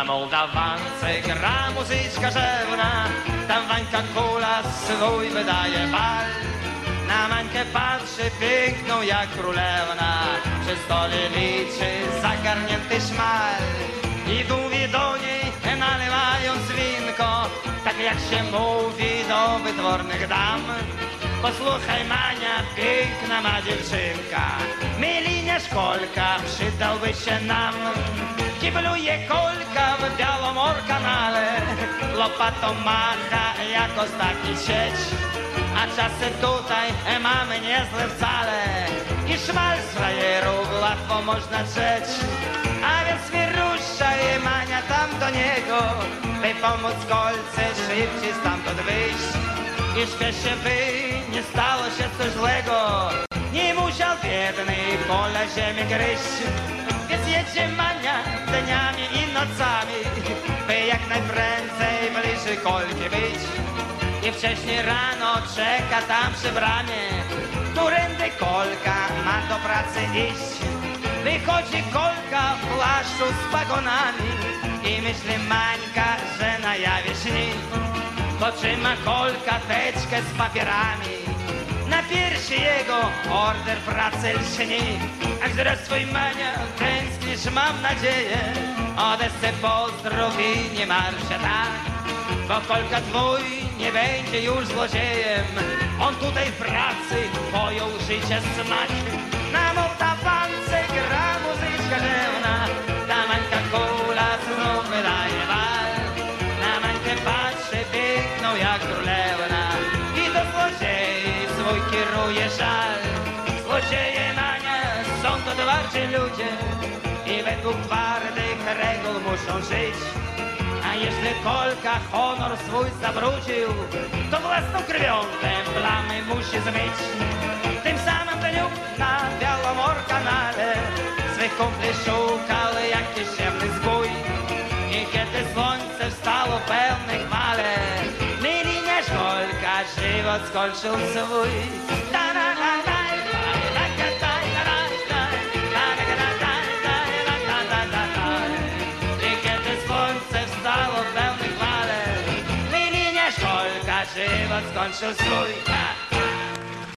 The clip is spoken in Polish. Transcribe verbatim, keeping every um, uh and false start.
Na Mołdawance gra muzyczka rzewna, tam Wańka Kula swój wydaje bal. Na Mańkę patrzy piękną jak królewna, przy stole liczy zagarnięty szmal. I mówi do niej, nalewając winko, tak jak się mówi do wytwornych dam. Posłuchaj, Mania, piękna ma dziewczynka, Milinia Szkolka przydałby się nam. Kibluje Kolka w Białomor-kanale, lopatą macha jak ostatni sieć. A czasy tutaj mamy niezłe wcale i szmal z frajerów łatwo można trzeć. A więc wyruszaj, Mania, tam do niego, by pomóc Kolce szybciej stamtąd wyjść. I śpieszy, by nie stało się coś złego, nie musiał biedny pola ziemi gryźć. Więc jedzie Mania dniami i nocami, by jak najprędzej bliżej Kolki być. I wcześniej rano czeka tam przy bramie, którędy Kolka ma do pracy iść. Wychodzi Kolka w płaszczu z pagonami i myśli Mańka, że na jawie śni. To trzyma Kolka teczkę z papierami, na piersi jego order pracy lśni. A zaraz twój Mania, tęsknisz, mam nadzieję, odesce pozdrów i nie martw się tak, bo Kolka twój nie będzie już złodziejem. On tutaj w pracy pojął życie smak. Na Mołdawance gra muzyczka rzewna, ta Mańka Kula znów wydaje bal. Na Mańkę patrzy piękną jak królewna i do złodziei swój kieruje żal. Złodzieje, Mania, są to twardzi ludzie i według twardych reguł muszą żyć. A jeśli Kolka honor swój zawrócił, to własną krwią te plamy musi zmyć. W tym samym dniu na Białomor-kanale swych kumpli szukał jakiś ciemny zbój. I kiedy słońce wstało pełne chwale, Milinia Szkolka żywot skończył swój. I kiedy słońce wstało pełne chwale, Milinia Szkolka żywot skończył swój.